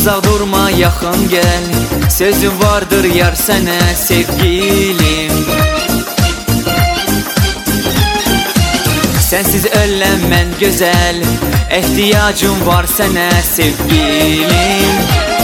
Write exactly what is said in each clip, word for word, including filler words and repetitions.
Uzaq durma, yaxın gəl, sözüm vardır yar sənə sevgilim. Sənsiz öləm mən gözəl, ehtiyacım var sənə sevgilim.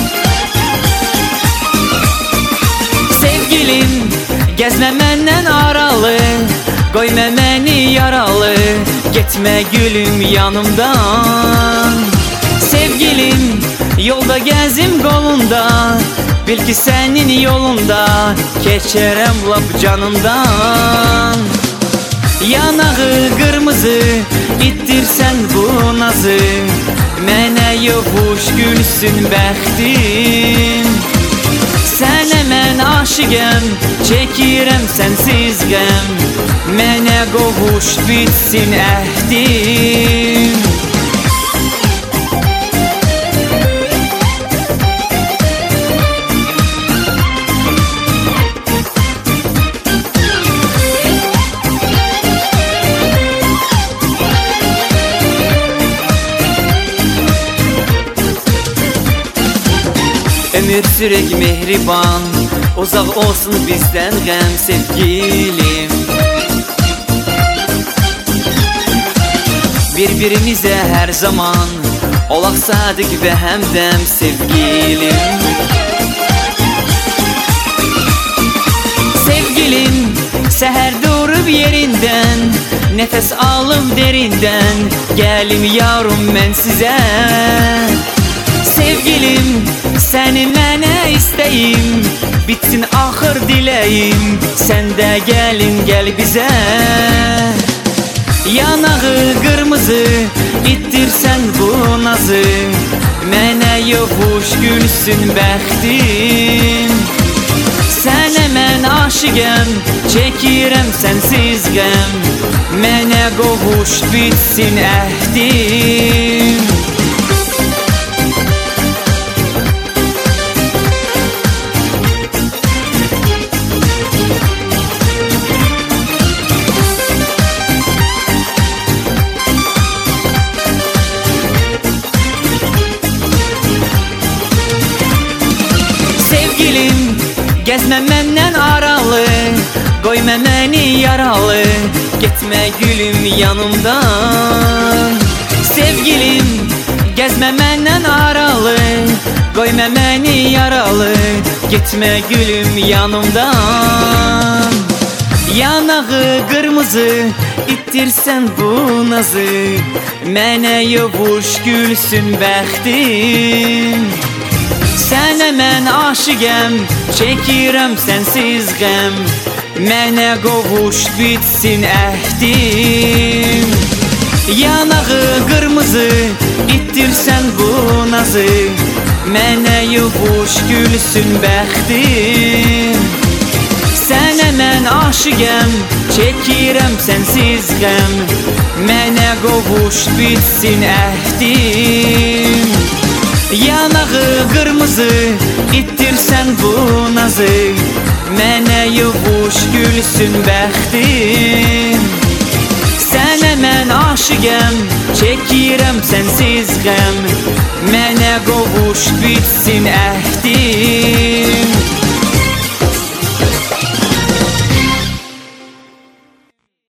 Sevgilim, gəzmə məndən aralı, qoyma məni yaralı, getmə gülüm yanımdan. Sevgilim, yolda gəzim qolunda, bil ki sənin yolunda keçərəm lap canımdan. Yanağı qırmızı, itdirsən bu nazı, mənə yoxuş gülsün bəxtim. Sənə mən aşıqəm, çəkirəm sənsiz qəm, mənə qovuş bitsin əhdim. Ömür sürək mehriban, uzaq olsun bizdən qəm sevgilim. Bir-birimizə hər zaman olaq sadiq və həmdəm sevgilim. Sevgilim, səhər durub yerindən, nəfəs alıb derindən, gəlim yarım mən sizə. Sevgilim, səni mənə istəyim, bitsin axır diləyim, sən də gəlin gəl bizə. Yanağı qırmızı, itdirsən bu nazı, mənə yoxuş gülsün bəxtim. Sənə mən aşıqəm, çəkirəm sənsiz qəm, mənə qovuş bitsin əhdim. Gəzmə məndən aralı, qoyma məni yaralı, getmə gülüm yanımdan. Sevgilim, gəzmə məndən aralı, qoyma məni yaralı, getmə gülüm yanımdan. Yanağı qırmızı, itdirsən bu nazı, mənə yoxuş gülsün bəxtim. Sənə mən aşıqəm, çəkirəm sənsiz qəm, mənə qovuş bitsin əhdim. Yanağı qırmızı, itdirsən bu nazı, mənə yoxuş gülsün bəxtim. Sənə mən aşıqəm, çəkirəm sənsiz qəm, mənə qovuş bitsin əhdim. Yanağı qırmızı, itdirsən bu nazı, mənə yoxuş gülsün bəxtim. Sənə mən aşıqəm, çəkirəm sənsiz qəm, mənə qovuş bitsin əhdim.